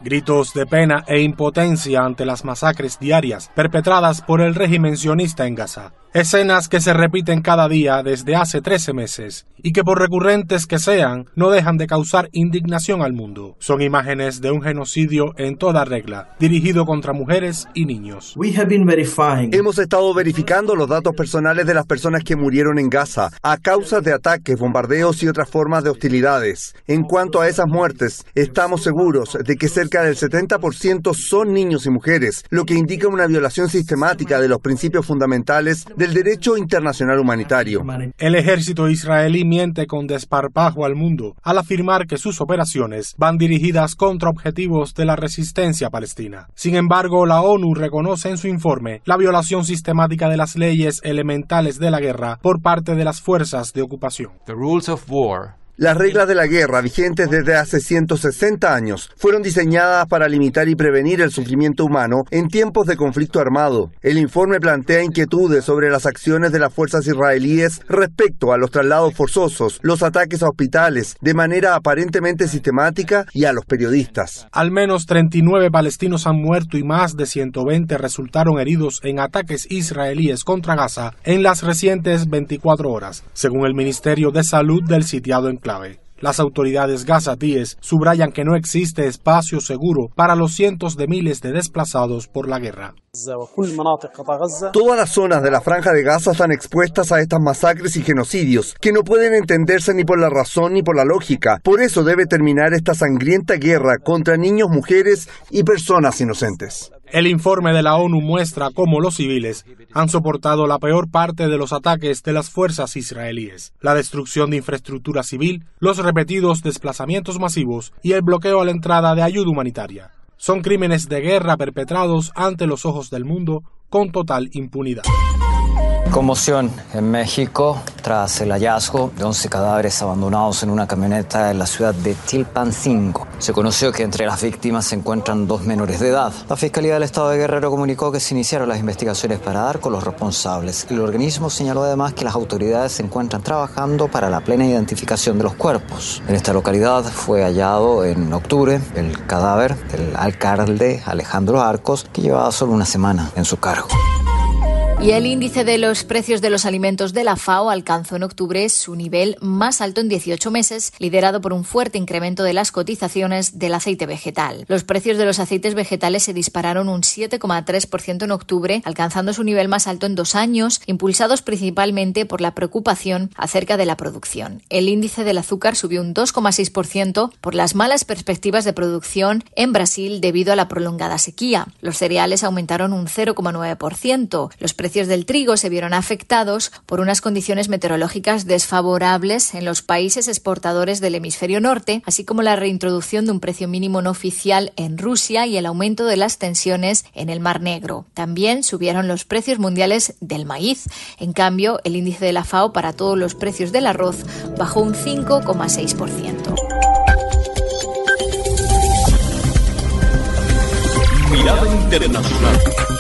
Gritos de pena e impotencia ante las masacres diarias perpetradas por el régimen sionista en Gaza. Escenas que se repiten cada día desde hace 13 meses y que por recurrentes que sean, no dejan de causar indignación al mundo. Son imágenes de un genocidio en toda regla, dirigido contra mujeres y niños. Hemos estado verificando los datos personales de las personas que murieron en Gaza a causa de ataques, bombardeos y otras formas de hostilidades. En cuanto a esas muertes, estamos seguros de que cerca del 70% son niños y mujeres, lo que indica una violación sistemática de los principios fundamentales del derecho internacional humanitario. El ejército israelí miente con desparpajo al mundo al afirmar que sus operaciones van dirigidas contra objetivos de la resistencia palestina. Sin embargo, la ONU reconoce en su informe la violación sistemática de las leyes elementales de la guerra por parte de las fuerzas de ocupación. Las reglas de la guerra, vigentes desde hace 160 años, fueron diseñadas para limitar y prevenir el sufrimiento humano en tiempos de conflicto armado. El informe plantea inquietudes sobre las acciones de las fuerzas israelíes respecto a los traslados forzosos, los ataques a hospitales, de manera aparentemente sistemática, y a los periodistas. Al menos 39 palestinos han muerto y más de 120 resultaron heridos en ataques israelíes contra Gaza en las recientes 24 horas, según el Ministerio de Salud del sitiado enclave. Las autoridades gazatíes subrayan que no existe espacio seguro para los cientos de miles de desplazados por la guerra. Todas las zonas de la Franja de Gaza están expuestas a estas masacres y genocidios, que no pueden entenderse ni por la razón ni por la lógica. Por eso debe terminar esta sangrienta guerra contra niños, mujeres y personas inocentes. El informe de la ONU muestra cómo los civiles han soportado la peor parte de los ataques de las fuerzas israelíes, la destrucción de infraestructura civil, los repetidos desplazamientos masivos y el bloqueo a la entrada de ayuda humanitaria. Son crímenes de guerra perpetrados ante los ojos del mundo con total impunidad. Conmoción en México tras el hallazgo de 11 cadáveres abandonados en una camioneta en la ciudad de Chilpancingo. Se conoció que entre las víctimas se encuentran 2 menores de edad. La Fiscalía del Estado de Guerrero comunicó que se iniciaron las investigaciones para dar con los responsables. El organismo señaló además que las autoridades se encuentran trabajando para la plena identificación de los cuerpos. En esta localidad fue hallado en octubre el cadáver del alcalde Alejandro Arcos, que llevaba solo una semana en su cargo. Y el índice de los precios de los alimentos de la FAO alcanzó en octubre su nivel más alto en 18 meses, liderado por un fuerte incremento de las cotizaciones del aceite vegetal. Los precios de los aceites vegetales se dispararon un 7,3% en octubre, alcanzando su nivel más alto en 2 años, impulsados principalmente por la preocupación acerca de la producción. El índice del azúcar subió un 2,6% por las malas perspectivas de producción en Brasil debido a la prolongada sequía. Los cereales aumentaron un 0,9%. Los precios del trigo se vieron afectados por unas condiciones meteorológicas desfavorables en los países exportadores del hemisferio norte, así como la reintroducción de un precio mínimo no oficial en Rusia y el aumento de las tensiones en el Mar Negro. También subieron los precios mundiales del maíz. En cambio, el índice de la FAO para todos los precios del arroz bajó un 5,6%. Mirada Internacional.